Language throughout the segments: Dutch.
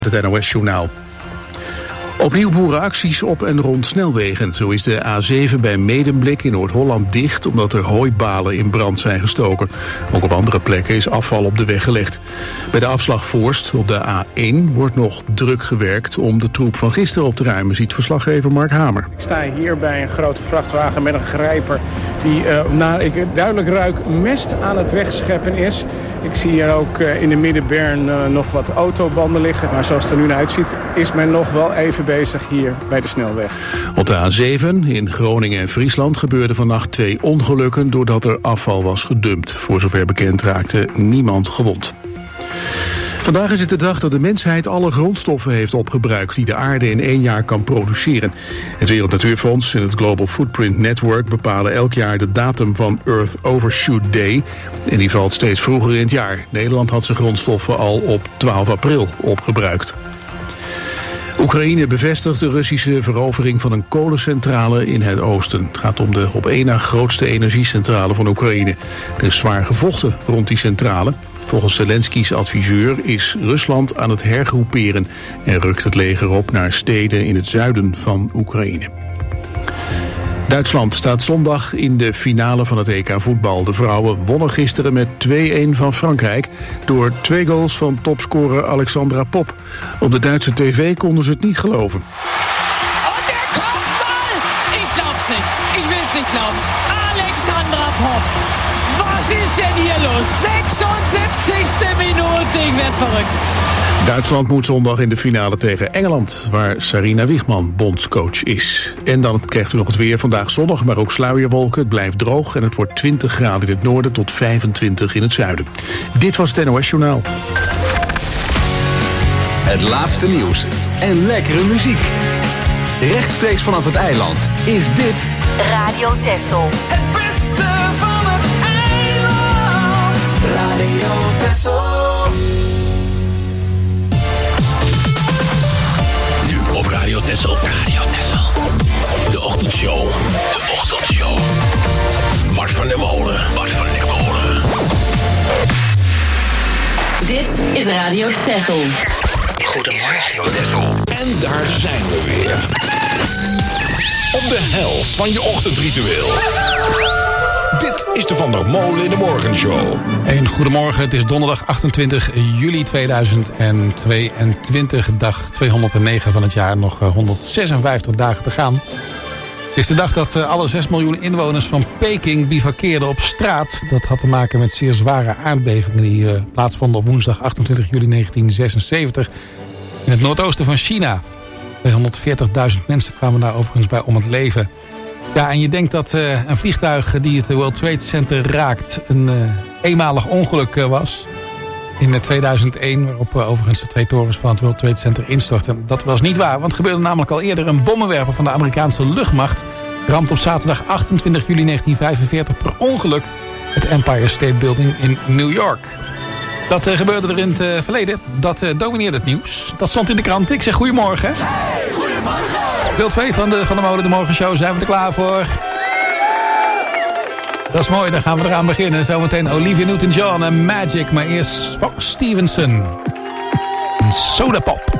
Het NOS-journaal. Opnieuw boerenacties op en rond snelwegen. Zo is de A7 bij Medemblik in Noord-Holland dicht omdat er hooibalen in brand zijn gestoken. Ook op andere plekken is afval op de weg gelegd. Bij de afslag Voorst op de A1 wordt nog druk gewerkt om de troep van gisteren op te ruimen, ziet verslaggever Mark Hamer. Ik sta hier bij een grote vrachtwagen met een grijper die, naar ik duidelijk ruik, mest aan het wegscheppen is. Ik zie hier ook in de middenberm nog wat autobanden liggen. Maar zoals het er nu naar uitziet is men nog wel even bezig hier bij de snelweg. Op de A7 in Groningen en Friesland gebeurden vannacht 2 ongelukken doordat er afval was gedumpt. Voor zover bekend raakte niemand gewond. Vandaag is het de dag dat de mensheid alle grondstoffen heeft opgebruikt die de aarde in 1 jaar kan produceren. Het Wereld Natuurfonds en het Global Footprint Network bepalen elk jaar de datum van Earth Overshoot Day. En die valt steeds vroeger in het jaar. Nederland had zijn grondstoffen al op 12 april opgebruikt. Oekraïne bevestigt de Russische verovering van een kolencentrale in het oosten. Het gaat om de op één na grootste energiecentrale van Oekraïne. Er is zwaar gevochten rond die centrale. Volgens Zelensky's adviseur is Rusland aan het hergroeperen en rukt het leger op naar steden in het zuiden van Oekraïne. Duitsland staat zondag in de finale van het EK voetbal. De vrouwen wonnen gisteren met 2-1 van Frankrijk door 2 goals van topscorer Alexandra Popp. Op de Duitse tv konden ze het niet geloven. Und der Kopfball! Ich glaub's nicht. Ich will's nicht glauben. Alexandra Popp. Was ist denn hier los? 76. Minute. Ik werd verrückt. Duitsland moet zondag in de finale tegen Engeland, waar Sarina Wiegman bondscoach is. En dan krijgt u nog het weer. Vandaag zonnig, maar ook sluierwolken. Het blijft droog en het wordt 20 graden in het noorden tot 25 in het zuiden. Dit was het NOS Journaal. Het laatste nieuws en lekkere muziek. Rechtstreeks vanaf het eiland is dit Radio Texel. Het beste van het eiland. Radio Texel. Nu op Radio Texel. Radio Texel. De ochtendshow. De ochtendshow. Mars van der Molen. Mars van der Molen. Dit is Radio Texel. Goedemorgen, Texel. En daar zijn we weer. Op de helft van je ochtendritueel. Dit is de Van der Molen in de Morgenshow. Een goedemorgen, het is donderdag 28 juli 2022, dag 209 van het jaar, nog 156 dagen te gaan. Het is de dag dat alle 6 miljoen inwoners van Peking bivakkeerden op straat. Dat had te maken met zeer zware aardbevingen die plaatsvonden op woensdag 28 juli 1976 in het noordoosten van China. 240.000 mensen kwamen daar overigens bij om het leven. Ja, en je denkt dat een vliegtuig die het World Trade Center raakt een eenmalig ongeluk was. In 2001, waarop overigens de 2 torens van het World Trade Center instortten. Dat was niet waar, want er gebeurde namelijk al eerder een bommenwerper van de Amerikaanse luchtmacht. Ramt op zaterdag 28 juli 1945 per ongeluk het Empire State Building in New York. Dat gebeurde er in het verleden. Dat domineerde het nieuws. Dat stond in de krant. Ik zeg goedemorgen. Hey, goedemorgen. Deel 2 van de Molen de Morgenshow. Zijn we er klaar voor? Dat is mooi, dan gaan we eraan beginnen. Zometeen Olivia Newton-John en Magic. Maar eerst Fox Stevenson. En Soda Pop.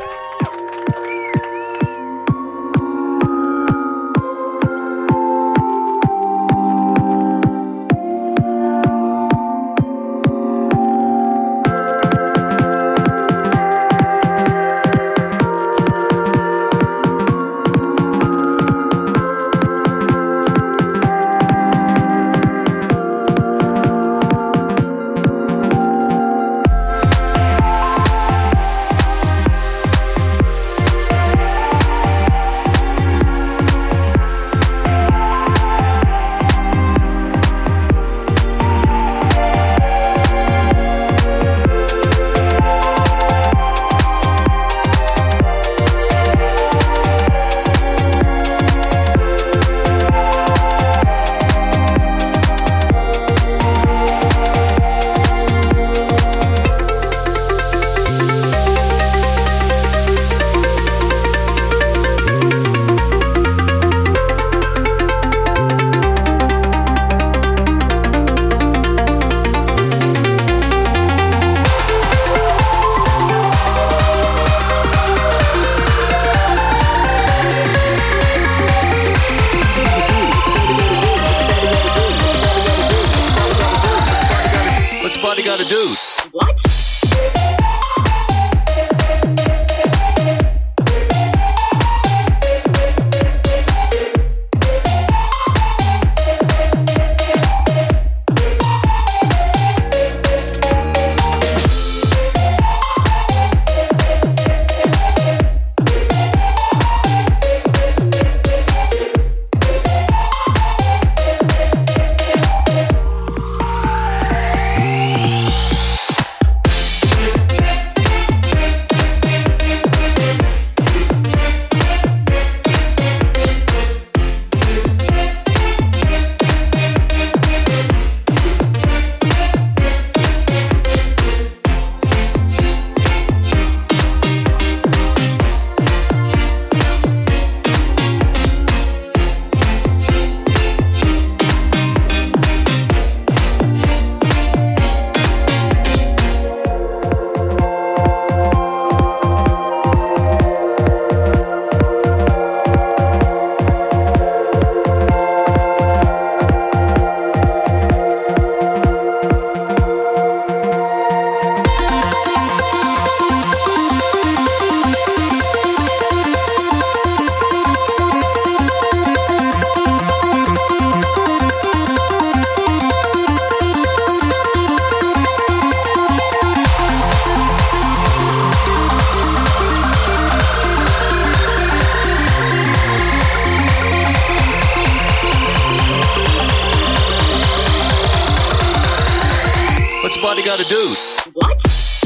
Gotta Do. What?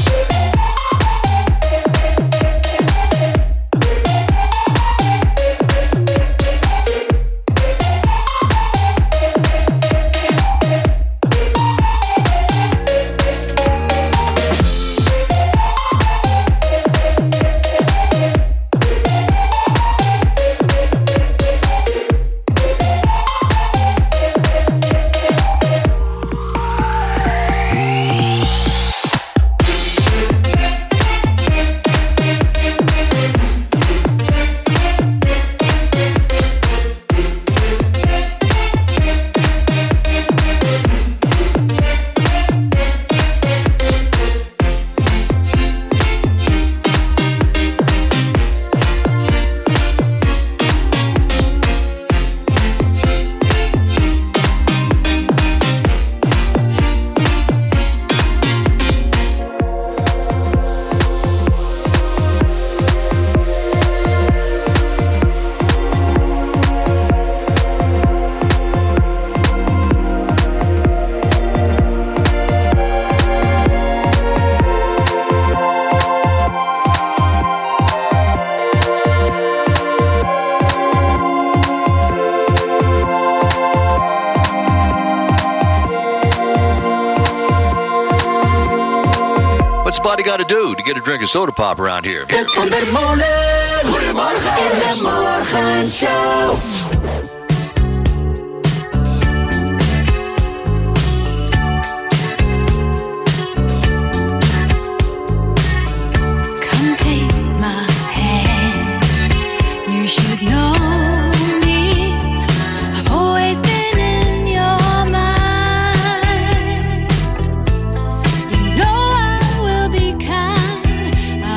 What's Spotty got to do to get a drink of soda pop around here? Ed van der Molen. Goedemorgen. In de morgenshow.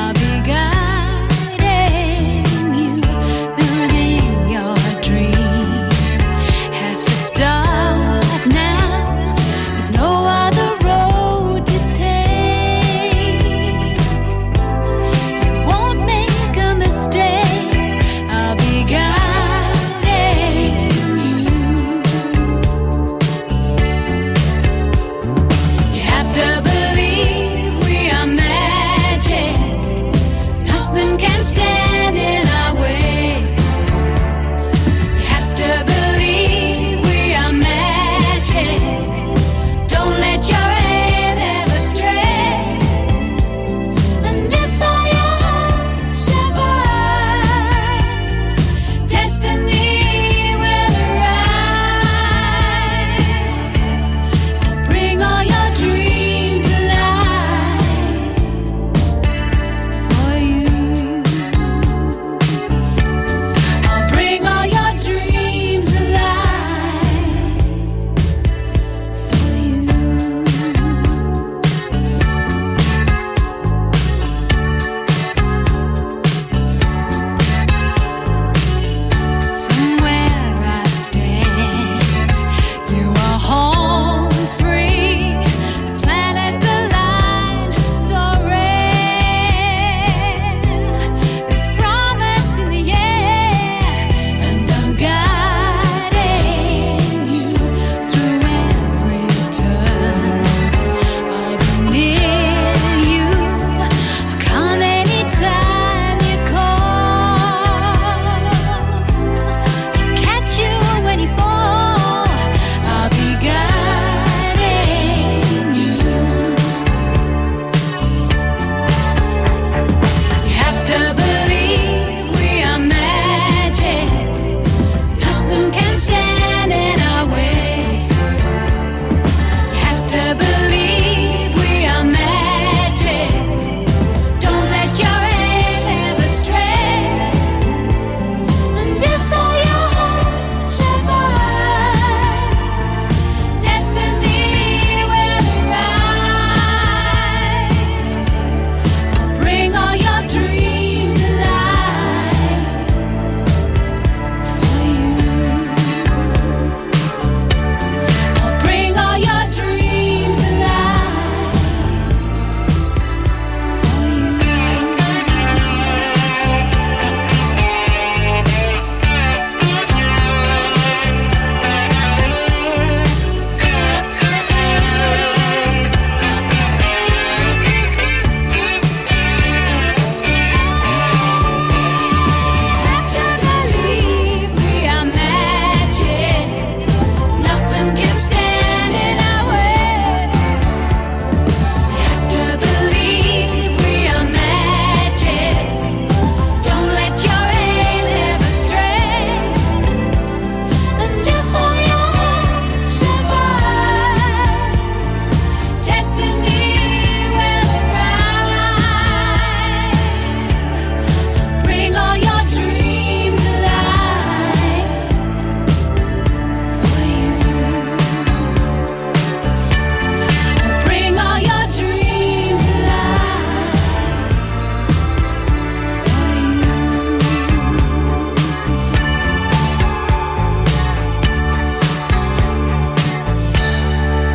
Dream.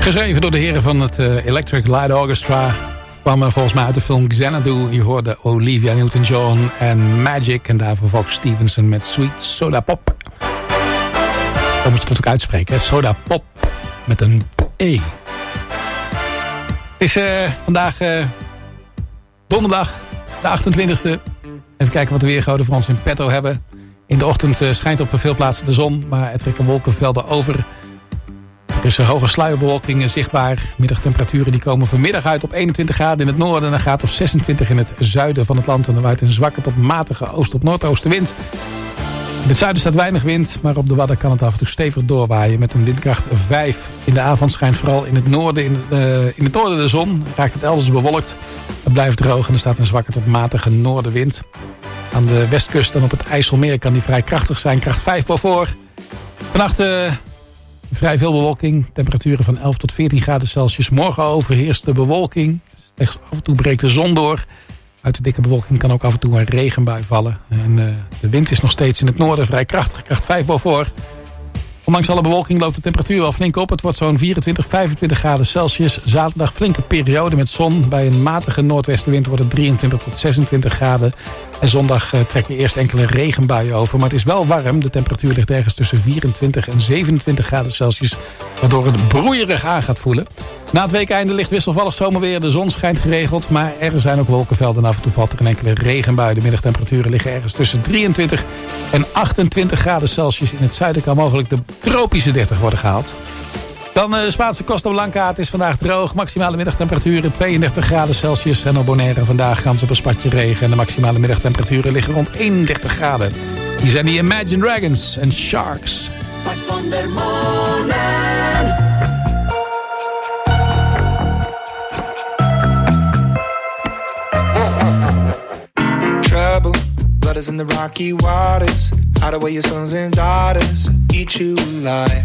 Geschreven door de heren van het Electric Light Orchestra. Kwam volgens mij uit de film Xanadu. Je hoorde Olivia Newton-John en Magic. En daarvoor Fox Stevenson met Sweet Soda Pop. Dan moet je dat ook uitspreken. Hè? Soda Pop met een E. Het is vandaag donderdag, de 28e. Even kijken wat de weergoden voor ons in petto hebben. In de ochtend schijnt op veel plaatsen de zon. Maar er trekken wolkenvelden over. Er is een hoge sluierbewolking zichtbaar. Middagtemperaturen die komen vanmiddag uit op 21 graden in het noorden. En een graad of 26 in het zuiden van het land. En er waait een zwakke tot matige oost- tot noordoostenwind. In het zuiden staat weinig wind. Maar op de Wadden kan het af en toe stevig doorwaaien. Met een windkracht 5. In de avond schijnt vooral in het noorden, in het noorden de zon. Raakt het elders bewolkt. Het blijft droog en er staat een zwakke tot matige noordenwind. Aan de westkust en op het IJsselmeer kan die vrij krachtig zijn. Kracht 5 Beaufort. Vannacht vrij veel bewolking. Temperaturen van 11 tot 14 graden Celsius. Morgen overheerst de bewolking. Slechts af en toe breekt de zon door. Uit de dikke bewolking kan ook af en toe een regenbui vallen. En de wind is nog steeds in het noorden vrij krachtig. Kracht 5 Beaufort. Ondanks alle bewolking loopt de temperatuur al flink op. Het wordt zo'n 24, 25 graden Celsius. Zaterdag flinke periode met zon. Bij een matige noordwestenwind wordt het 23 tot 26 graden. En zondag trekken eerst enkele regenbuien over. Maar het is wel warm. De temperatuur ligt ergens tussen 24 en 27 graden Celsius. Waardoor het broeierig aan gaat voelen. Na het weekeinde ligt wisselvallig zomerweer. De zon schijnt geregeld. Maar er zijn ook wolkenvelden. En af en toe valt er een enkele regenbui. De middagtemperaturen liggen ergens tussen 23 en 28 graden Celsius. In het zuiden kan mogelijk de tropische 30 worden gehaald. Dan de Spaanse Costa Blanca. Het is vandaag droog. Maximale middagtemperaturen 32 graden Celsius. En op Bonaire vandaag kans op een spatje regen. En de maximale middagtemperaturen liggen rond 31 graden. Hier zijn die Imagine Dragons en Sharks. Van der Molen. Trouble, blood is in the rocky waters. Hide away your sons and daughters. Eat you alive.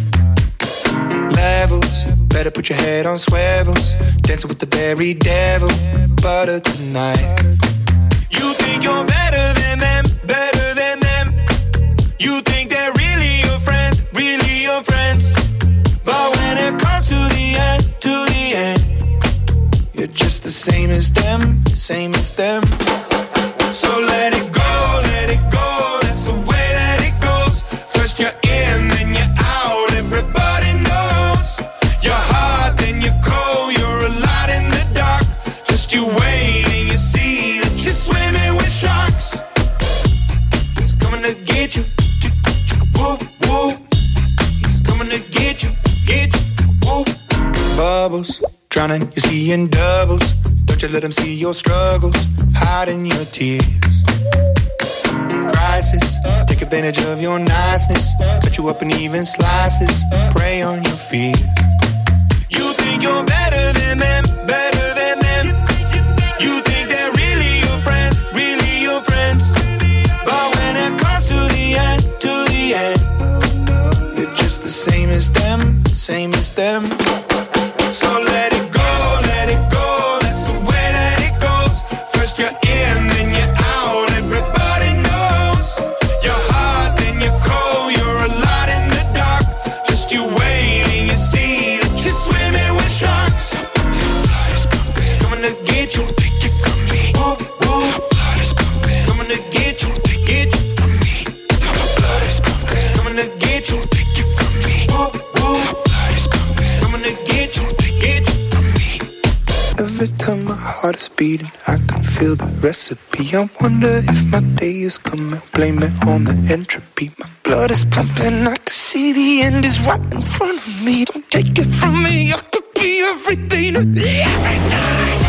Levels, better put your head on swivels. Dancing with the very devil, butter tonight. You think you're better than them, better than them. You think they're really your friends, really your friends. But when it comes to the end, you're just the same as them, same as them. So let it go, that's the way that it goes. First you're in, then you're out, everybody knows. You're hot, then you're cold, you're a lot in the dark. Just you wait and you see that you're swimming with sharks. He's coming to get you, whoop, whoop. He's coming to get you, whoop. Bubbles, drowning, you see in doubles. Don't you let them see your struggles, hiding your tears. Crisis, take advantage of your niceness. Cut you up in even slices, prey on your fears. You think you're better than them, better than them. You think they're really your friends, really your friends. But when it comes to the end, you're just the same as them, same as them. So let it go, that's the way that it goes. First you're in, then you're out, everybody knows. You're hot, then you're cold, you're a lot in the dark. Just you wait and you see that you're swimming with sharks. Coming to get you, whoop, whoop. Coming to get you, coming to get you, whoop, whoop. Coming to get you. Every time my heart is beating, I can feel the recipe. I wonder if my day is coming, blame it on the entropy. My blood is pumping, I can see the end is right in front of me. Don't take it from me, I could be everything, everything.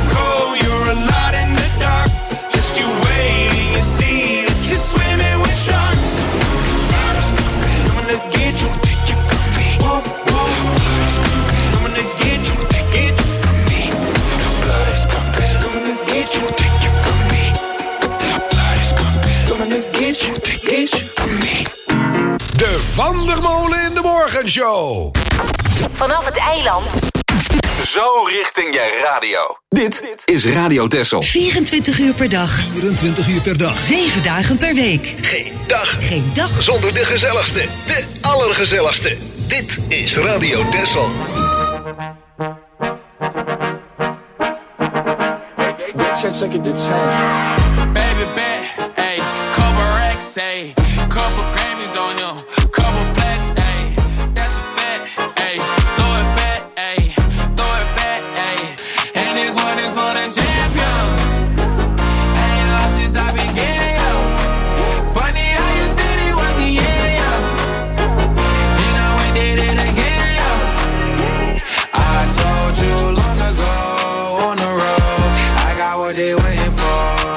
You're a lot in the dark. Just you wait and you see that you're swimming with sharks. Morgenshow. Vanaf het eiland. Zo richting je radio. Dit is Radio Texel. 24 uur per dag. 24 uur per dag. 7 dagen per week. Geen dag. Geen dag. Zonder de gezelligste. De allergezelligste. Dit is Radio Texel. Baby bet, ayy, couple racks, ayy, couple Grammys on him, couple plaques, ayy, that's a fact, ayy, throw it back, ayy, and this one is for the champion. Ain't lost since I began, yo. Funny how you said it was the end, yo. Then I went did it again, yo. I told you long ago on the road, I got what they waiting for.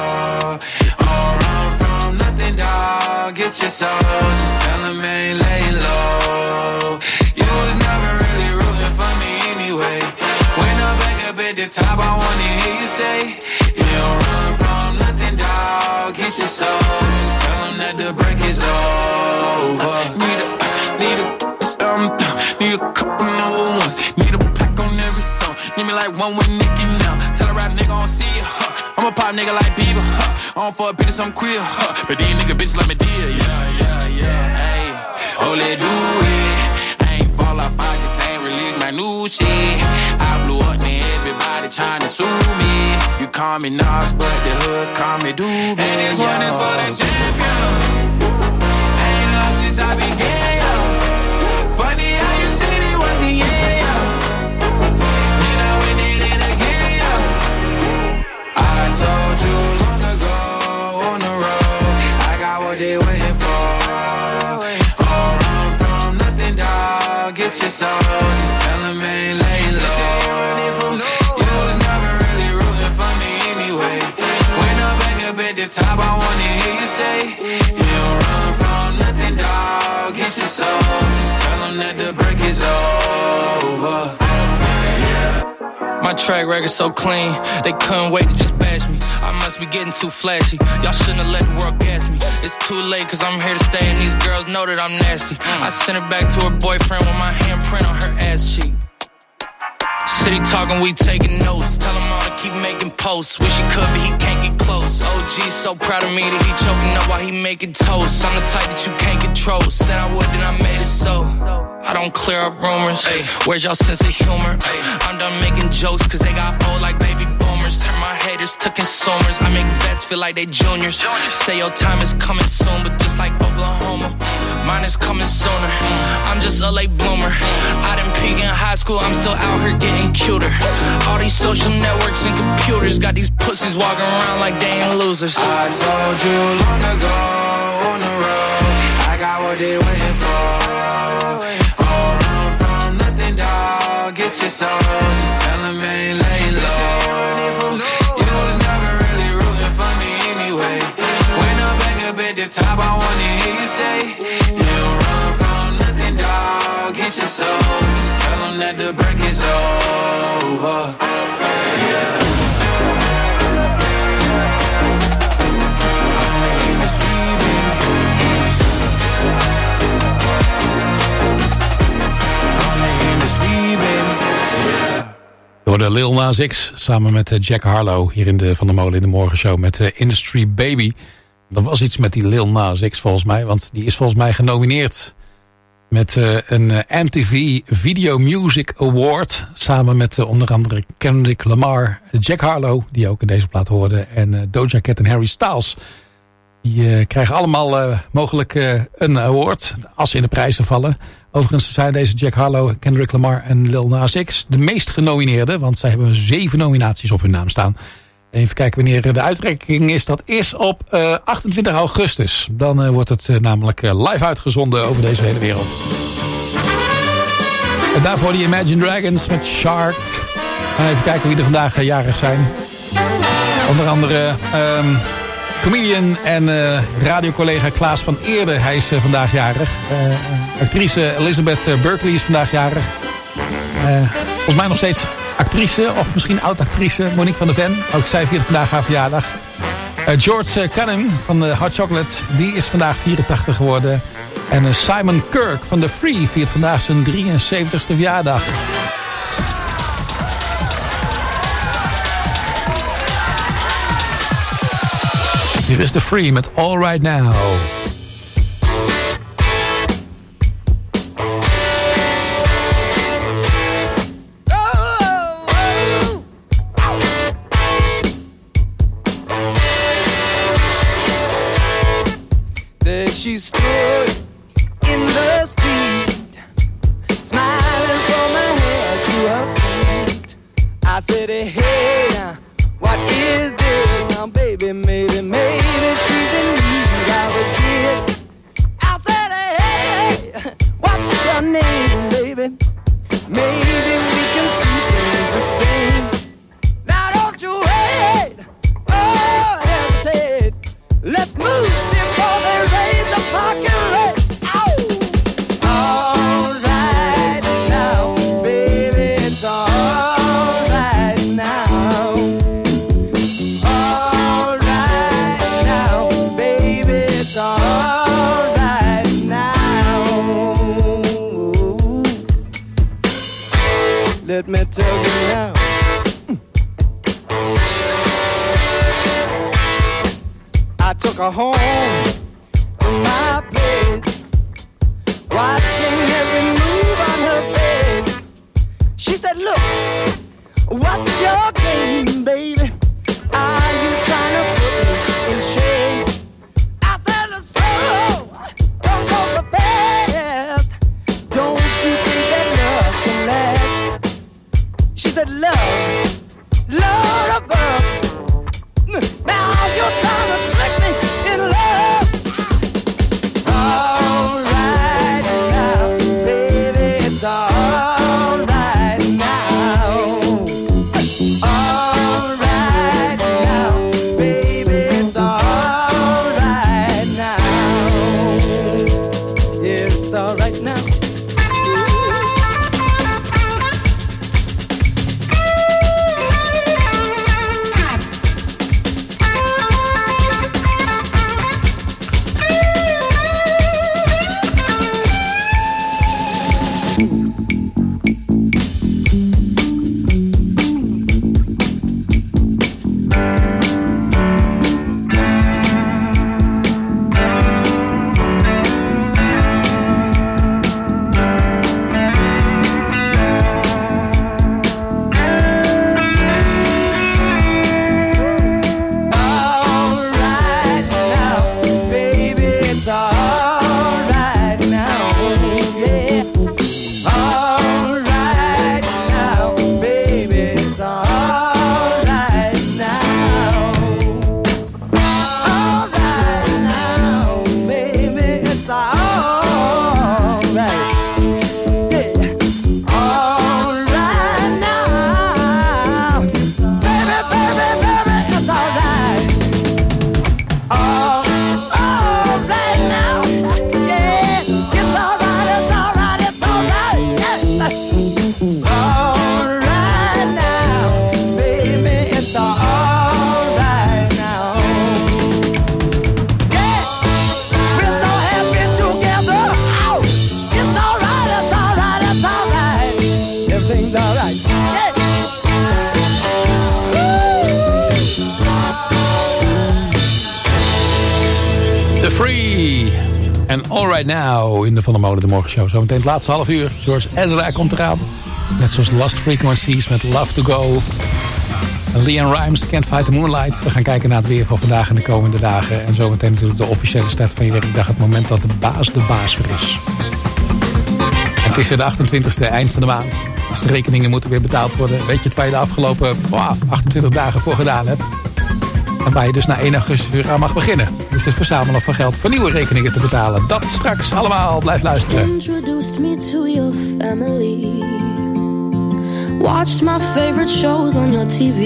Get your soul, just tell him ain't laying low. You was never really rooting for me anyway. When I'm back up at the top, I wanna hear you say, you don't run from nothing, dog. Get your soul, just tell him that the break is over. Need a couple number ones. Need a pack on every song. Need me like one with Nicki now. Tell a rap nigga I don't see it, huh. I'm a pop nigga like Bieber, huh. I don't fuck bitches, I'm queer, huh. But these nigga bitches like me dear, yeah, ayy. Oh, let's do it. I ain't fall off, I just ain't release my new shit. I blew up, man, everybody tryna sue me. You call me Nas, but the hood call me Doobie. And this one is for the champion. Ain't lost since I began, yo. Funny how you said it was the end, yo. Then I went did it again, yo. I told you long ago on the road, I got what they waiting for. All run from nothing, dog. Get your soul, just tell them ain't laying low. You was never really rooting for me anyway. When I'm back up at the top, I wanna hear you say, you don't run from nothing, dog. Get your soul, just tell them that the break is over. My track record so clean, they couldn't wait to just bash me. I must be getting too flashy. Y'all shouldn't have let the world gas me. It's too late cause I'm here to stay and these girls know that I'm nasty. I sent her back to her boyfriend with my handprint on her ass cheek. City talking, we taking notes. Tell him all to keep making posts. Wish he could, but he can't get close. OG so proud of me that he choking up while he making toast. I'm the type that you can't control. Said I would, then I made it so. I don't clear up rumors. Ay, where's y'all sense of humor? Ay, I'm done making jokes cause they got old like baby boomers. Turn my haters to consumers. I make vets feel like they juniors. Say your time is coming soon, but just like Oklahoma, mine is coming sooner. I'm just a late bloomer. I didn't peak in high school, I'm still out here getting cuter. All these social networks and computers got these pussies walking around like they ain't losers. I told you long ago on the road, I got what they waiting for. All run from nothing, dog. Get your soul, just tell them ain't laying low. You was never really rooting for me anyway. When I'm back up at the top, I wanna hear you say, you don't run from nothing, dog. Get your soul, just tell them that the break is over. Yeah. I'm in the street, baby. Door de Lil Nas X samen met Jack Harlow hier in de Van der Molen in de Morgenshow met Industry Baby. Dat was iets met die Lil Nas X volgens mij, want die is volgens mij genomineerd met een MTV Video Music Award samen met onder andere Kendrick Lamar, Jack Harlow die ook in deze plaat hoorde en Doja Cat en Harry Styles. Die krijgen allemaal mogelijk een award als ze in de prijzen vallen. Overigens zijn deze Jack Harlow, Kendrick Lamar en Lil Nas X de meest genomineerden. Want zij hebben 7 nominaties op hun naam staan. Even kijken wanneer de uitreiking is. Dat is op 28 augustus. Dan wordt het namelijk live uitgezonden over deze hele wereld. En daarvoor die Imagine Dragons met Shark. En even kijken wie er vandaag jarig zijn. Onder andere comedian en radiocollega Klaas van Eerde. Hij is vandaag jarig. Actrice Elizabeth Berkley is vandaag jarig. Volgens mij nog steeds actrice, of misschien oud-actrice Monique van der Ven. Ook zij viert vandaag haar verjaardag. George Cunningham van Hot Chocolate, die is vandaag 84 geworden. En Simon Kirk van The Free viert vandaag zijn 73ste verjaardag. Hier is The Free met All Right Now. She stood in the street, smiling from her head to her feet. I said, hey, what is this? Now, baby, maybe she's in need of a kiss. I said, hey, what's your name, baby? Maybe we can see things the same. Now, don't you wait, oh, hesitate. Let's move before they raise the parking rate. All right now, baby, it's all right now. All right now, baby, it's all right now. Let me tell you now. I took her home to my place, watching every move on her face. She said, look, what's your game, baby? Are you trying to put me in shame? I said, look, slow, don't go so fast. Don't you think that love can last? She said, love, love above. Now you're trying to trick me in love. All right now, baby, it's all right now. All right now, baby, it's all right now. Yeah, it's all right now. Right Now in de Van der Molen de Morgenshow. Zometeen het laatste half uur. George Ezra komt eraan. Net zoals Lost Frequencies met Love to Go. En Leanne Rimes, Can't Fight the Moonlight. We gaan kijken naar het weer van vandaag en de komende dagen. En zometeen natuurlijk de officiële start van je werkdag. Het moment dat de baas weer is. En het is weer de 28e, eind van de maand. Dus de rekeningen moeten weer betaald worden. Weet je het waar je de afgelopen 28 dagen voor gedaan hebt? En waar je dus na 1 augustus weer aan mag beginnen. Dus het verzamelen van geld voor nieuwe rekeningen te betalen. Dat straks allemaal. Blijf luisteren. Introduced me to your family. Watched my favorite shows on your TV.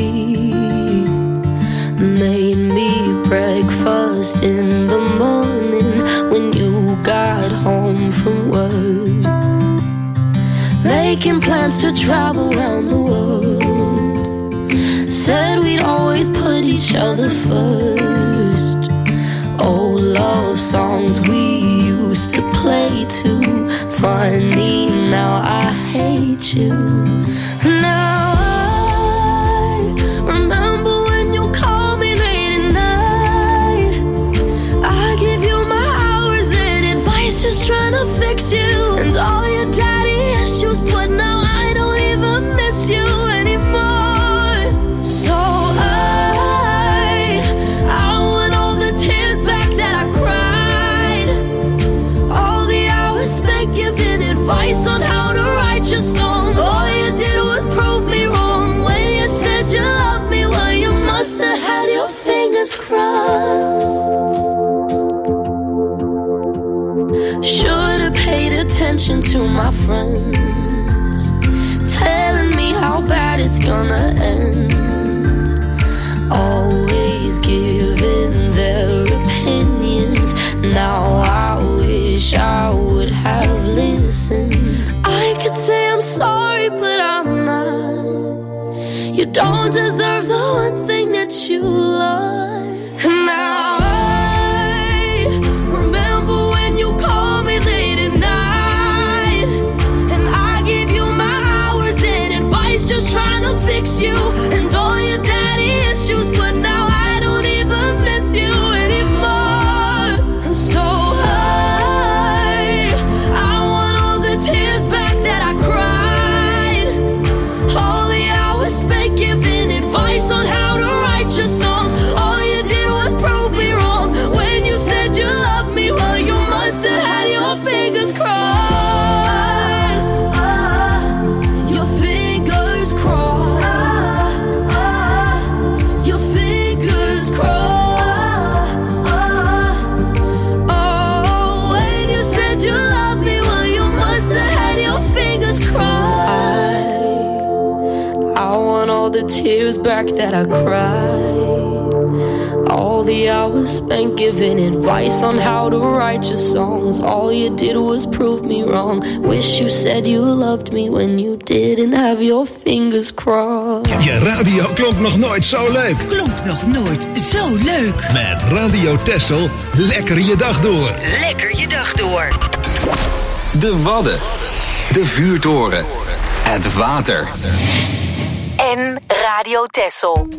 Made me breakfast in the morning when you got home from work. Making plans to travel around the world. Said we'd always put each other first. Old love songs we used used to play too. Funny, now I hate you. Now I remember when you called me late at night. I give you my hours and advice, just trying to fix you. And all your daddy issues, but now I don't even miss you anymore. So I want all the tears back that I cried. All the hours spent giving advice on how to write your songs. All you did was prove me wrong when you said you loved me. Well, you must have had your fingers crossed. Should have paid attention to my friends, telling me how bad it's gonna end. Always giving their opinions. Now I wish I would have listened. I could say I'm sorry, but I'm not. You don't deserve the one thing that you love. And now I remember when you called me late at night, and I gave you my hours and advice, just trying to fix you. And all your daddy issues, but now I don't even miss you anymore. And so I want all the tears back that I cried. All the hours spent giving advice on how to write your songs. All you did was prove me wrong when you said you loved me. Well, you must have had your fingers crossed. Your fingers crossed. Your fingers crossed. Oh, when you said you loved me, well, you must have had your fingers crossed. I want all the tears back that I cried. All the hours spent giving advice on how to write your songs. All you did was prove me wrong. Wish you said you loved me when you didn't have your fingers crossed. Je radio klonk nog nooit zo leuk. Klonk nog nooit zo leuk. Met Radio Texel, lekker je dag door. Lekker je dag door. De Wadden. De vuurtoren. Het water. En Radio Texel.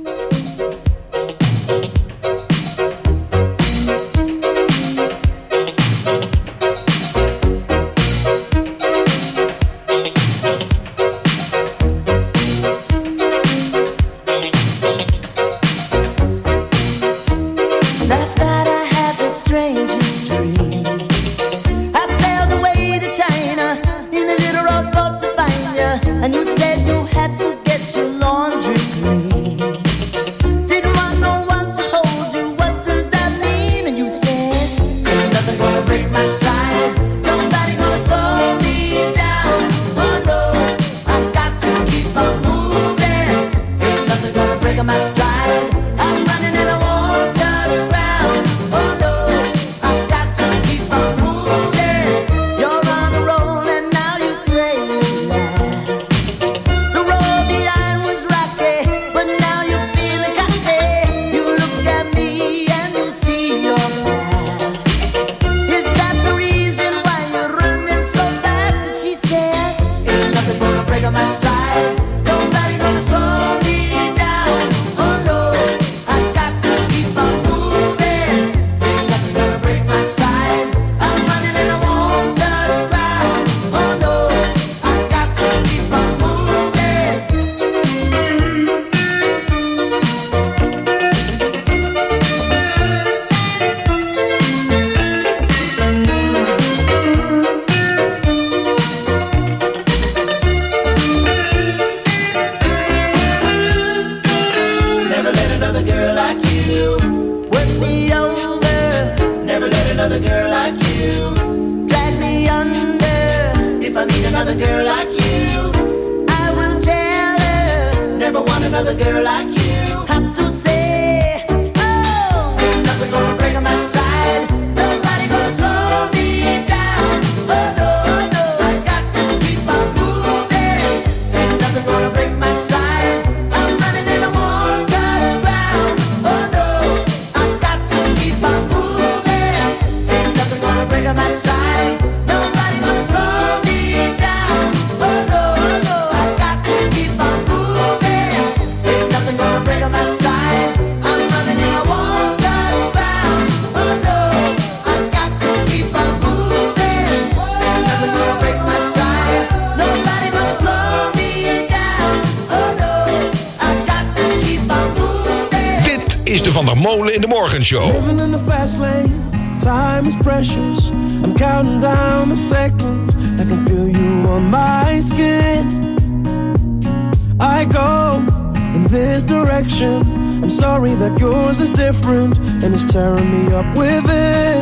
Last night I had the strangest dream. I sailed away to China in a little rowboat to find you, and you said you had to get your laundry clean. Didn't want no one to hold you, what does that mean? And you said, ain't nothing gonna break my stride, nobody gonna slow me down. Oh no, I got to keep on moving, ain't nothing gonna break my stride. I'm running and I won't touch ground. Oh no, I got to keep on moving. You're on a roll and now you pray last. The road behind was rocky, but now you're feeling cocky. You look at me and you see your past. Is that the reason why you're running so fast? And she said, ain't nothing gonna break my stride, nobody gonna slow me down. Oh no, I got to keep on moving, ain't nothing gonna break my stride. I'm running and I won't touch ground. Oh no, I got to keep on moving. Never let another girl like you work me over. Never let another girl like you drag me under. If I meet another girl like you, I will tell her. Never want another girl like you. Have to say, oh, ain't nothing gonna break my stride. Nobody gonna slow me down. Oh no, no, I got to keep on moving. Ain't nothing gonna break my stride. I'm running and I won't touch ground. Oh no, I got to keep on moving. Ain't nothing gonna break my stride. is de Van der Molen in de Morgenshow. Living in the fast lane, time is precious. I'm counting down the seconds. I can feel you on my skin. I go in this direction. I'm sorry that yours is different and it's tearing me up within.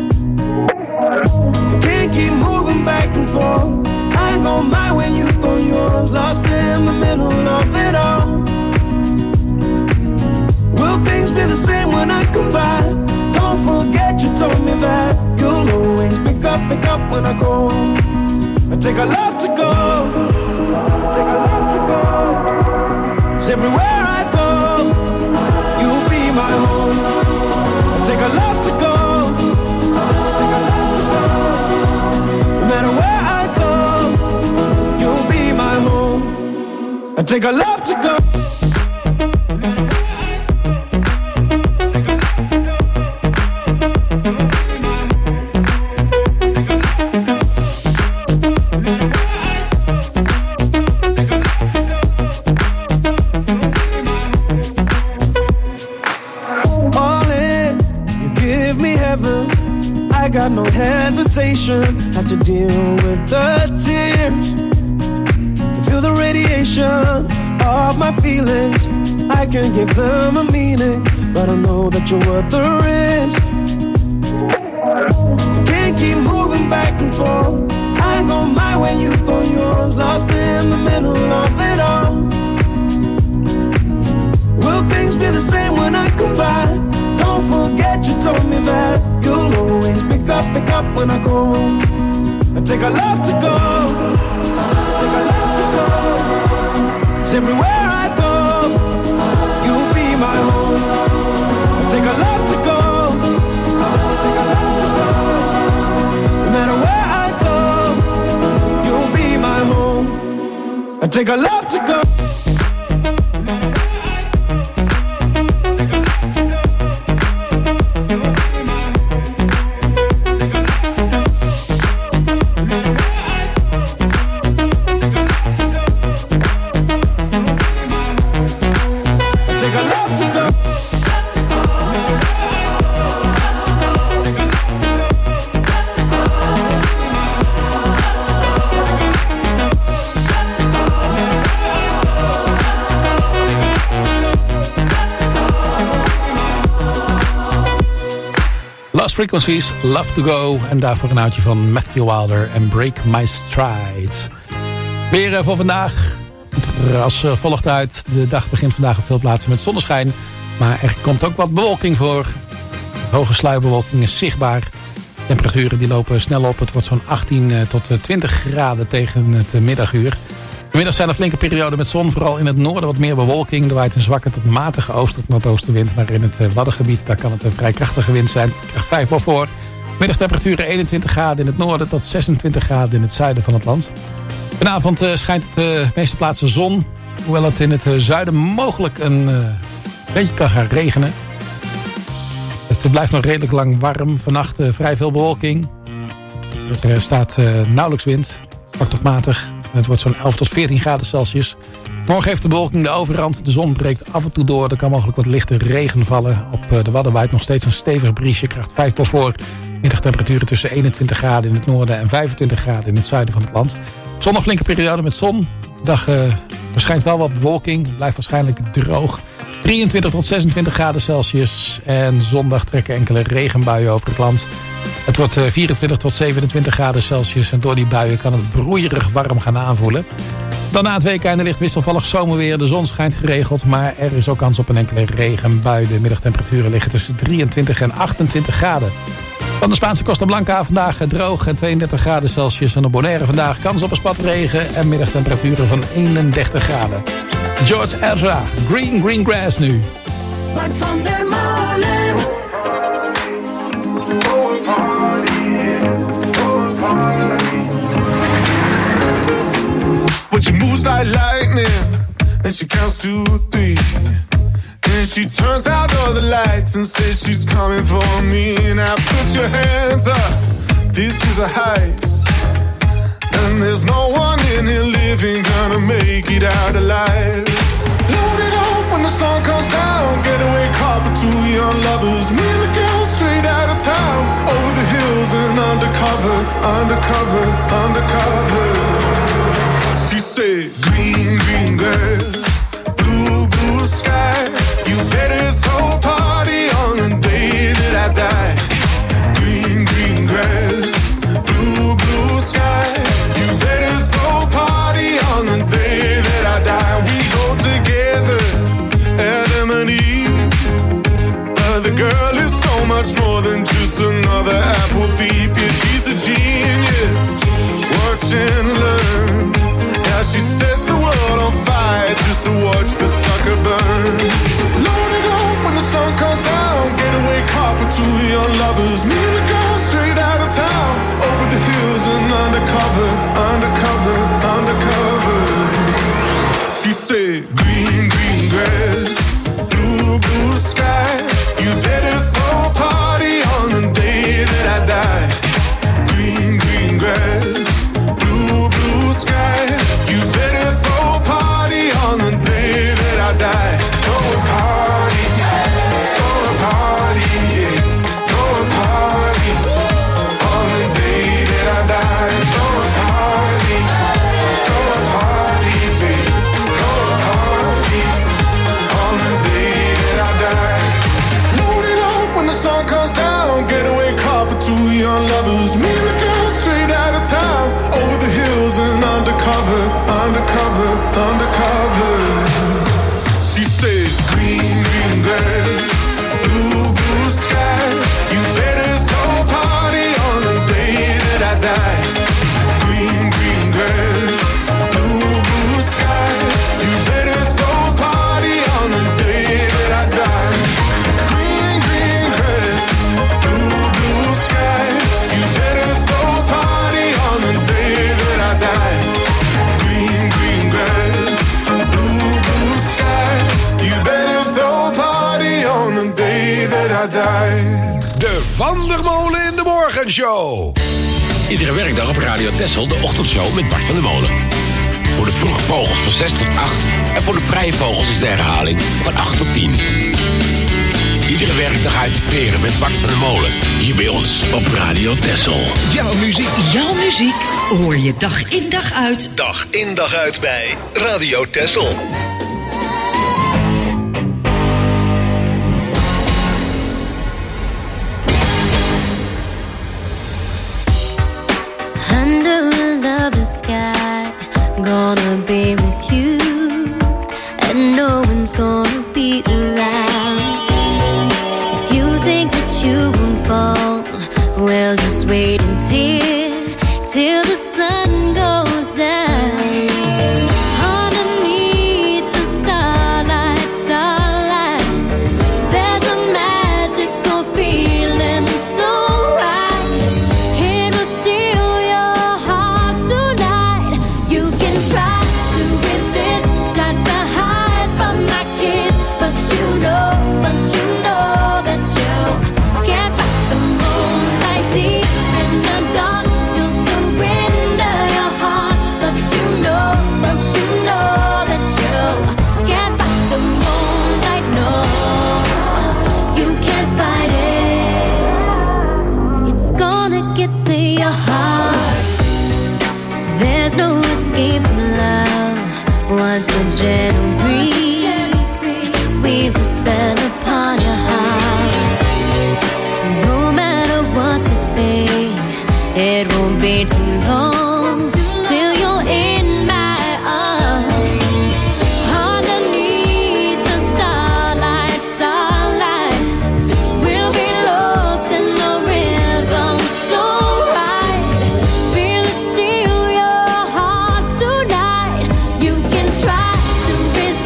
I can't keep moving back and forth. I go my way, you go yours. Lost in the middle of it all. Will things be the same when I come back? Don't forget you told me that you'll always pick up when I go. I take a love to go. Cause everywhere I go, you'll be my home. I take a love to go. No matter where I go, you'll be my home. I take a love to go. I got no hesitation, have to deal with the tears. To feel the radiation of my feelings, I can give them a meaning, but I know that you're worth the risk. You can't keep moving back and forth. I go my way, you go yours, lost in the middle of it all. Will things be the same when I come back? Don't forget you told me that you'll always pick up when I go. I take a love to go. Cause everywhere I go, you'll be my home. I take a love to go. No matter where I go, you'll be my home. I take a love to go. Frequencies, Love to Go. En daarvoor een uitje van Matthew Wilder en Break My Stride. Weer voor vandaag. Als volgt uit. De dag begint vandaag op veel plaatsen met zonneschijn. Maar er komt ook wat bewolking voor. Hoge sluierbewolking is zichtbaar. Temperaturen die lopen snel op. Het wordt zo'n 18 tot 20 graden tegen het middaguur. Vanmiddag zijn er flinke perioden met zon. Vooral in het noorden wat meer bewolking. Er waait een zwakke tot matige oost- tot noordoostenwind. Maar in het Waddengebied daar kan het een vrij krachtige wind zijn. Kracht 5 voor. Middagtemperaturen 21 graden in het noorden tot 26 graden in het zuiden van het land. Vanavond schijnt het de meeste plaatsen zon. Hoewel het in het zuiden mogelijk een beetje kan gaan regenen. Het blijft nog redelijk lang warm. Vannacht vrij veel bewolking. Er staat nauwelijks wind. Zwak tot matig. Het wordt zo'n 11 tot 14 graden Celsius. Morgen heeft de bewolking de overhand. De zon breekt af en toe door. Er kan mogelijk wat lichte regen vallen. Op de Wadden waait nog steeds een stevig briesje. Kracht 5 voor. Middagtemperaturen tussen 21 graden in het noorden en 25 graden in het zuiden van het land. Zondag flinke periode met zon. De dag verschijnt wel wat bewolking. Het blijft waarschijnlijk droog. 23 tot 26 graden Celsius. En zondag trekken enkele regenbuien over het land. Het wordt 24 tot 27 graden Celsius. En door die buien kan het broeierig warm gaan aanvoelen. Dan na het weekende ligt wisselvallig zomerweer. De zon schijnt geregeld, maar er is ook kans op een enkele regenbui. De middagtemperaturen liggen tussen 23 en 28 graden. Dan de Spaanse Costa Blanca vandaag droog en 32 graden Celsius. En op Bonaire vandaag kans op een spatregen en middagtemperaturen van 31 graden. George Ezra, Green Grass nu. Bart van der Molen. But she moves like lightning, and she counts to 3. And she turns out all the lights and says she's coming for me. Now put your hands up, this is a heist. And there's no one in here living gonna make it out alive. Load it up when the the sun comes down, getaway car for two young lovers. Me and the girl straight out of town, over the hills and undercover, undercover, undercover. She said, green, green grass, blue, blue sky. You better throw a party on the day that I die. Green, green grass, blue, blue sky. You better throw a party on the day that I die. We go together, Adam and Eve. The girl is so much more than just another apple thief. Yeah, she's a genius. Watch and learn. Now she sets the world on fire just to watch the sucker burn. Load it up when the sun comes down. Getaway car for two young lovers. Me and the girl straight out of town, over the hills and undercover, undercover, undercover. She said, green, green grass, blue, blue sky. You better throw a party on the day that I die. Green, green grass, blue, blue sky. You better throw a party on the day that I die. Throw a party, throw a party, yeah. Throw a party on the day that I die. Throw a party, babe. Throw a party on the day that I die. Load it up when the sun comes down. Getaway car for two young lovers. Me and the girl straight out of town, over the hills and undercover, undercover, undercover. She said, green, green grass, blue, blue sky. You better throw a party on the day that I die. Green, green grass, blue, blue sky. You better throw a party on the day that I die. Green, green grass, blue, blue sky. You better throw a party on the day that I die. Green, green grass, blue, blue sky. You better throw a party on the day that I die. De Van der Molen in de Morgenshow. Iedere werkdag op Radio Texel de ochtendshow met Bart van der Molen. Voor de vroege vogels van 6 tot 8 en voor de vrije vogels is de herhaling van 8 tot 10. Iedere werkdag uit de veren met Bart van der Molen. Hier bij ons op Radio Texel. Jouw muziek. Jouw muziek hoor je dag in dag uit. Dag in dag uit bij Radio Texel. Under a lover's sky, gonna be with you, and no one's gonna be around. If you think that you won't fall, well, just wait till the sun goes down. Underneath the starlight, there's a magical feeling so right. It will steal your heart tonight. You can try to resist, try to hide from my kiss, but you know that you can't fight the moonlight deep in the dark. You'll surrender your heart, but you know that you can't fight the moonlight. No, you can't fight it. It's gonna get to your heart. There's no escape from love. Once the gentle breeze weaves its spell upon your heart, no matter what you think, it won't be too long till you're in my arms. Underneath the starlight, we'll be lost in the rhythm so right. Feel it steal your heart tonight. You can try to resist.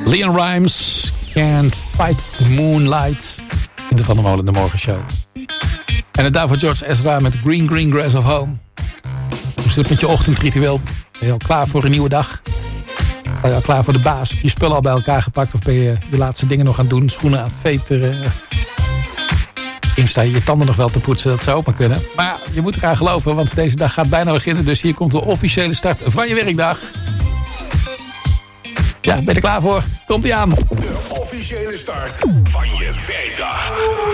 Leon Rimes, Can't Fight the Moonlight. In de Van der Molen de Morgenshow. En het daarvoor George Ezra met Green Green Grass of Home. Hoe zit het met je ochtendritueel? Ben je al klaar voor een nieuwe dag? Ben je al klaar voor de baas? Heb je spullen al bij elkaar gepakt? Of ben je je laatste dingen nog aan het doen? Schoenen aan het veteren? Misschien sta je je tanden nog wel te poetsen. Dat zou ook maar kunnen. Maar ja, je moet eraan geloven, want deze dag gaat bijna beginnen. Dus hier komt de officiële start van je werkdag. Ja, ben je er klaar voor? Komt-ie aan. De officiële start van je werkdag.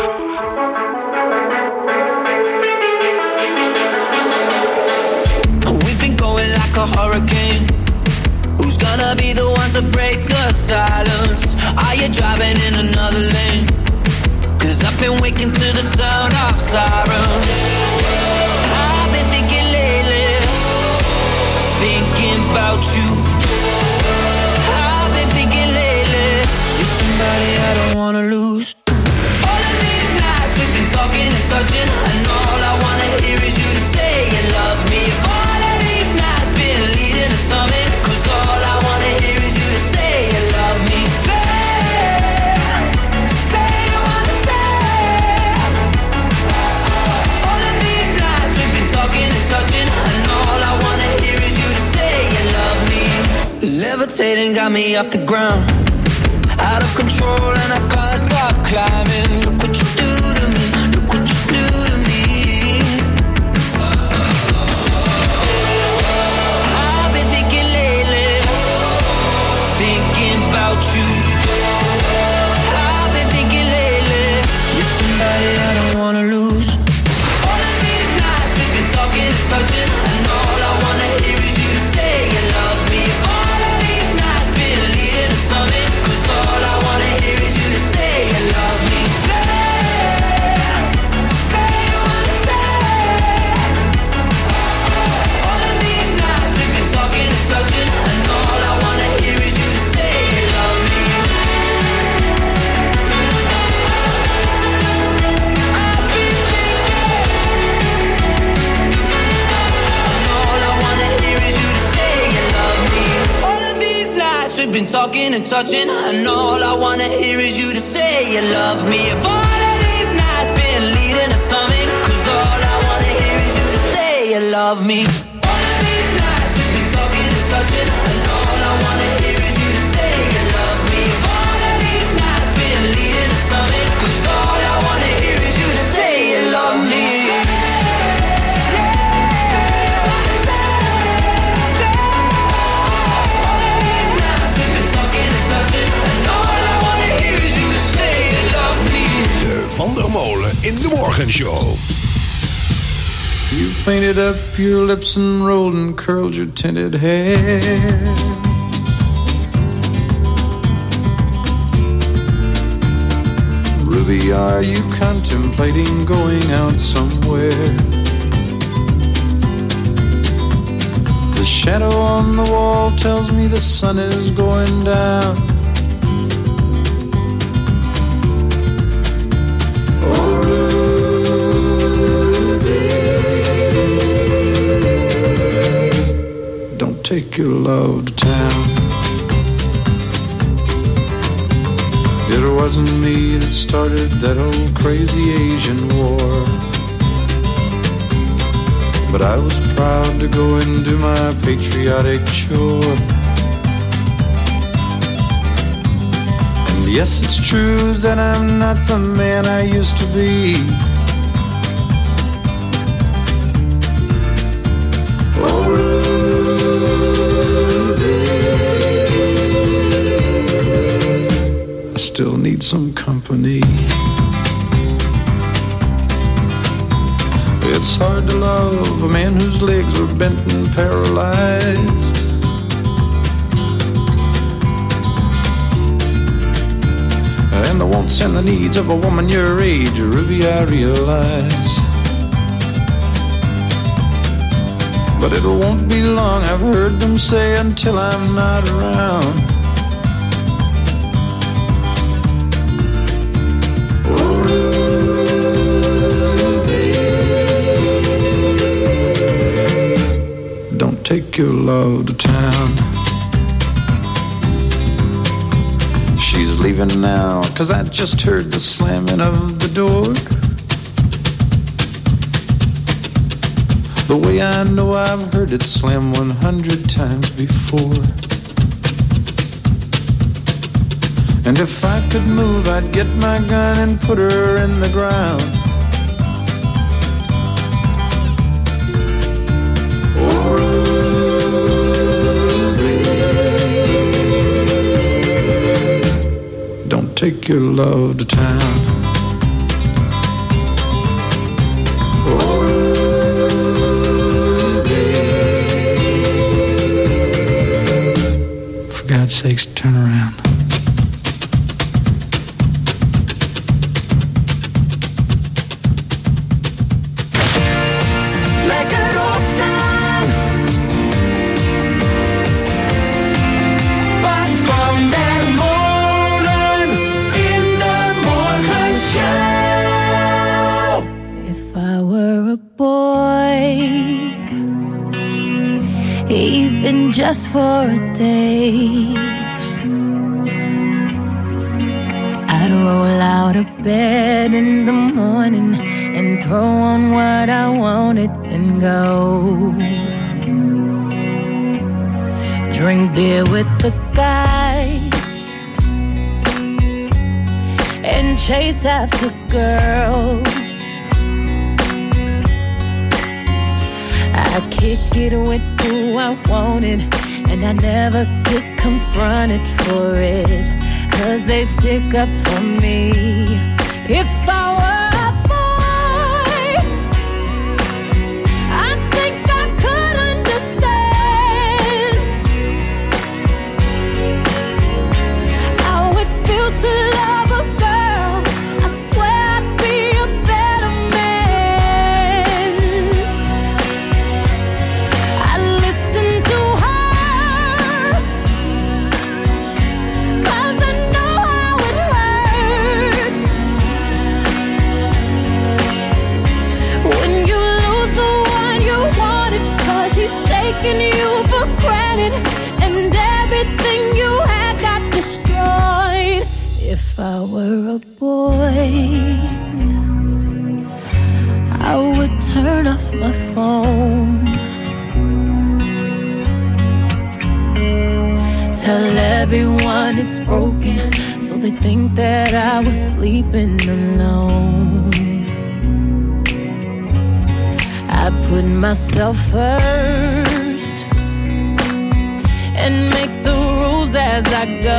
We've been going like a hurricane. Who's gonna be the one to break the silence? Are you driving in another lane? 'Cause I've been waking to the sound of sirens. I've been thinking lately, thinking about you. I've been thinking lately, you're somebody I don't wanna lose. All of these nights we've been talking and touching, and all I wanna hear is you to say you love me. All of these nights been leading to something, 'cause all I wanna hear is you to say you love me. Say you wanna say. All of these nights we've been talking and touching, and all I wanna hear is you to say you love me. Levitating got me off the ground, out of control and I can't stop climbing. Look what you do to me, look what you do to me. I've been thinking lately, thinking about you. I've been thinking lately, you're somebody I don't wanna lose. All of these nights we've been talking and touching, and all I wanna hear is you to say you love me. All of these nights been leading to something, 'cause all I wanna hear is you to say you love me. Say you wanna say. All of these nights we've been talking and touching, and all I wanna hear is you to say you love me. I've been thinking, and all I wanna hear is you to say you love me. All of these nights we've been talking and touching, and all I wanna hear is you to say you love me. If all of these nights been leading to something, 'cause all I wanna hear is you to say you love me. All of these nights we've been talking and touching, and all I wanna hear is you to say you love me. If all of these nights been leading to something, 'cause all I wanna hear is you to say you love me. De Van der Molen in de Morgenshow. You painted up your lips and rolled and curled your tinted hair. Ruby, are you contemplating going out somewhere? The shadow on the wall tells me the sun is going down. Take your love to town. It wasn't me that started that old crazy Asian war, but I was proud to go and do my patriotic chore. And yes, it's true that I'm not the man I used to be. Still need some company. It's hard to love a man whose legs are bent and paralyzed. And the wants and the needs of a woman your age, Ruby, I realize. But it won't be long, I've heard them say, until I'm not around. Don't take your love to town. she's leaving now, 'cause I just heard the slamming of the door. The way I know I've heard it slam 100 times before. And if I could move, I'd get my gun and put her in the ground. Don't take your love to town. For God's sakes, turn around. Just for a day, I'd roll out of bed in the morning and throw on what I wanted and go. Drink beer with the guys and chase after girls. I kick it with who I wanted, and I never get confronted for it, 'cause they stick up for me. If I were a boy, I think I could understand how it feels to love a girl. I swear I'd be a better man. I listen to her, 'cause I know how it hurts when you lose the one you wanted, 'cause he's taking you for granted and everything you had got destroyed. If I were a boy, I would turn off my phone, tell everyone it's broken, so they think that I was sleeping alone. I put myself first and make the rules as I go,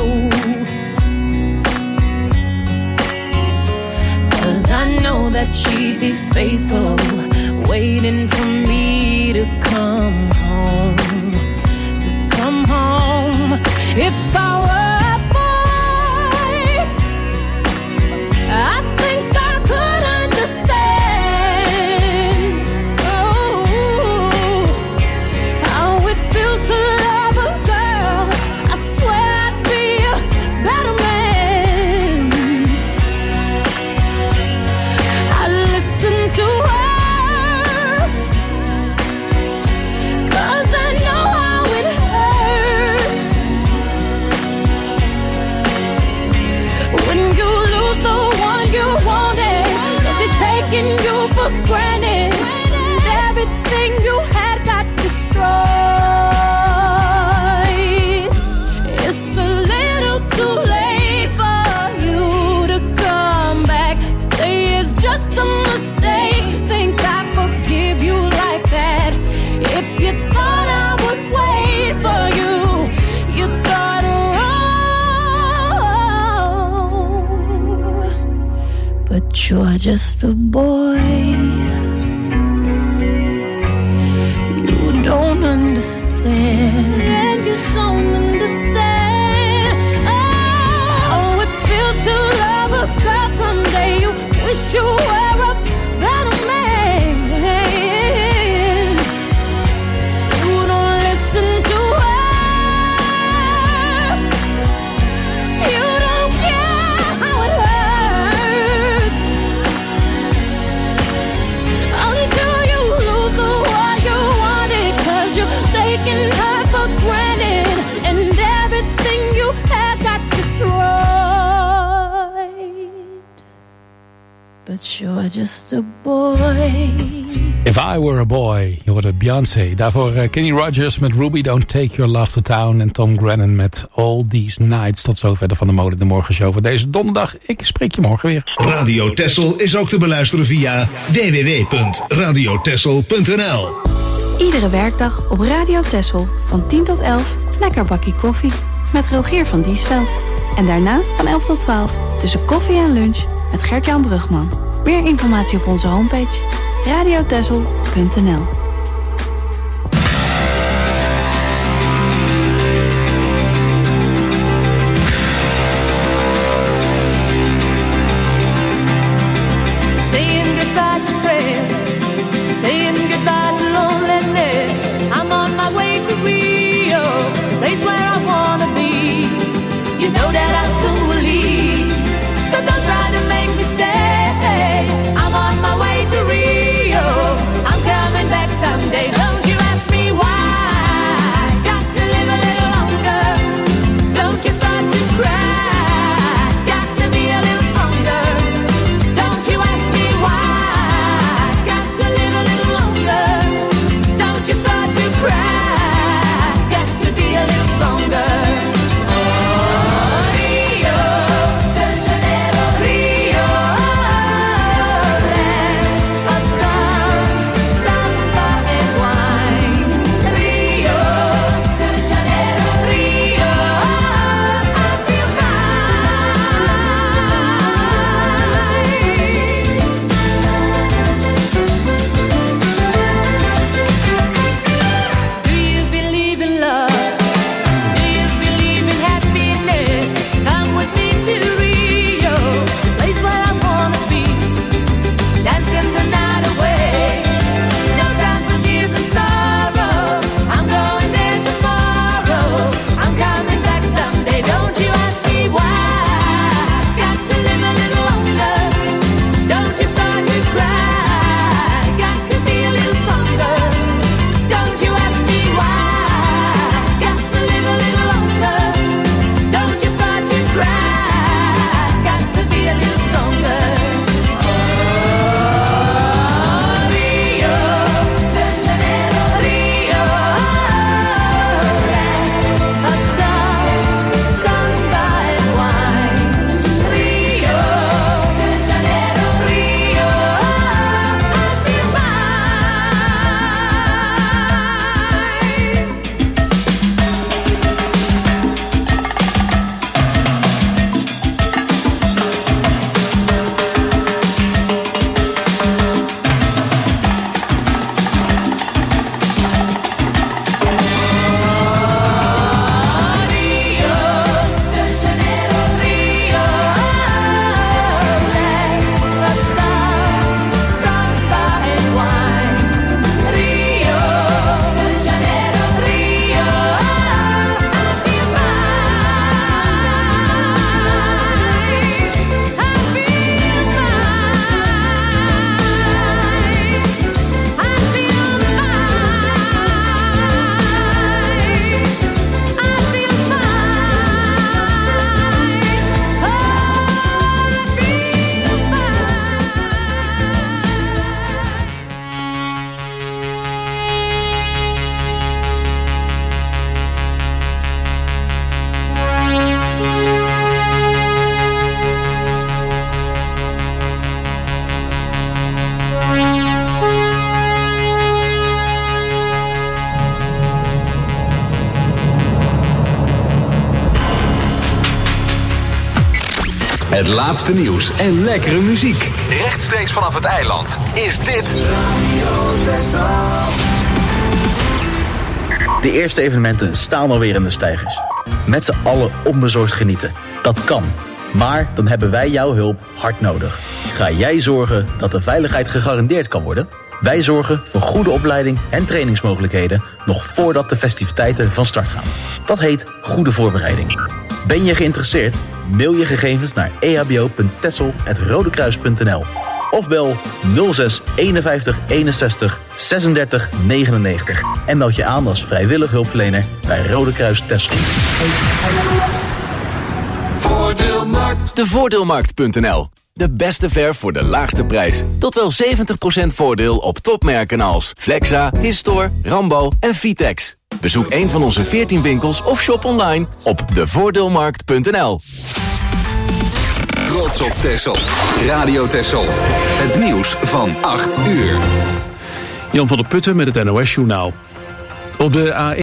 'cause I know that she'd be faithful, waiting for me to come home, to come home. If I were a boy, I think I could understand, oh, how it feels to love a girl. I swear I'd be a better man. I listen to her, 'cause I know how it hurts when you lose the one you wanted, 'cause it's taking you for granted and everything you had got destroyed. It's a little too late for you to come back, say it's just a mistake, think I forgive you like that. If you thought I would wait for you, you thought wrong. But you're just a boy, you don't understand. You don't understand. Oh, it feels to love a girl someday. You wish you were a better man. You don't listen to her. You don't care how it hurts until you lose the one you wanted, 'cause you're taking her for granted and everything you had got destroyed. but you're just a boy. If I Were a Boy, je hoorde Beyoncé. Daarvoor Kenny Rogers met Ruby Don't Take Your Love to Town. En Tom Grennan met All These Nights. Tot zover de Van der Molen de Morgenshow voor deze donderdag. Ik spreek je morgen weer. Radio Texel is ook te beluisteren via www.radiotexel.nl. Iedere werkdag op Radio Texel van 10 tot 11 lekker bakkie koffie met Rogier van Diesveld. En daarna van 11 tot 12 tussen koffie en lunch met Gert-Jan Brugman. Meer informatie op onze homepage radiotexel.nl. Someday, don't you ask me why? Got to live a little longer. Don't you start to cry? Got to be a little stronger. Don't you ask me why? Got to live a little longer. Don't you start to cry? Got to be a little stronger. Oh, Rio de Janeiro, Rio, land of sun, samba and wine. Rio de Janeiro, Rio, I feel fine. Do you believe in love? Do you believe in happiness? Come with me to Rio, the place where I wanna be. Dancing the night away. No time for tears and sorrow. I'm going there tomorrow. I'm coming back someday. Don't you ask me why? Got to live a little longer. Don't you start to cry? Got to be a little stronger. Don't you ask me why? Got to live a little longer. Don't you start to cry? Got to be a little stronger. Oh, Rio de Janeiro, Rio, land of sun, samba and wine. Rio de Janeiro, Rio, I feel Rio de Janeiro, Rio, land of sun, samba and wine. Rio de Janeiro, Rio, I feel Het laatste nieuws en lekkere muziek. Rechtstreeks vanaf het eiland is dit De eerste evenementen staan alweer in de steigers. Met z'n allen onbezorgd genieten. Dat kan. Maar dan hebben wij jouw hulp hard nodig. Ga jij zorgen dat de veiligheid gegarandeerd kan worden? Wij zorgen voor goede opleiding en trainingsmogelijkheden nog voordat de festiviteiten van start gaan. Dat heet goede voorbereiding. Ben je geïnteresseerd? Mail je gegevens naar ehbo.tessel@rodekruis.nl of bel 06 51 61 36 99 en meld je aan als vrijwillig hulpverlener bij Rode Kruis Texel. Voordeelmarkt. De Voordeelmarkt.nl. De beste verf voor de laagste prijs. Tot wel 70% voordeel op topmerken als Flexa, Histor, Rambo en Vitex. Bezoek een van onze 14 winkels of shop online op devoordeelmarkt.nl. Trots op Texel. Radio Texel. Het nieuws van 8 uur. Jan van der Putten met het NOS-journaal. Op de A1